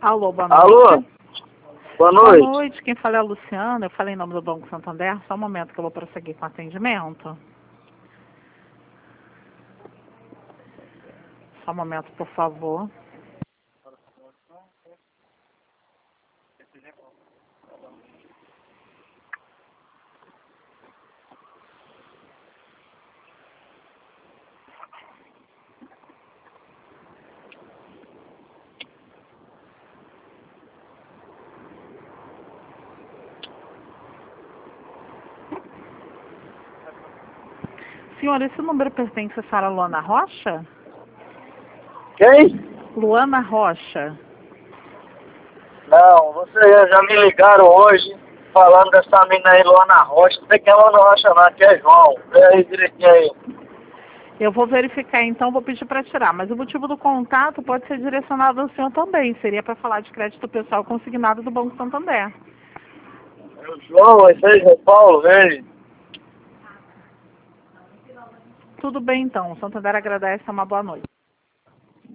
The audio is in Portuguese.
Alô, boa noite. Alô? Boa noite. Boa noite, quem fala é a Luciana, eu falei em nome do Banco Santander, só um momento que eu vou prosseguir com o atendimento. Só um momento, por favor. Senhor, esse número pertence a Sara Luana Rocha? Quem? Luana Rocha. Não, vocês já me ligaram hoje falando dessa mina aí, Luana Rocha. Não sei quem é Luana Rocha não, aqui é João. Vê aí direitinho aí. Eu vou verificar então, vou pedir para tirar, mas o motivo do contato pode ser direcionado ao senhor também, seria para falar de crédito pessoal consignado do Banco Santander. É o João, esse aí, João Paulo, vem. Tudo bem então, o Santander agradece, uma boa noite.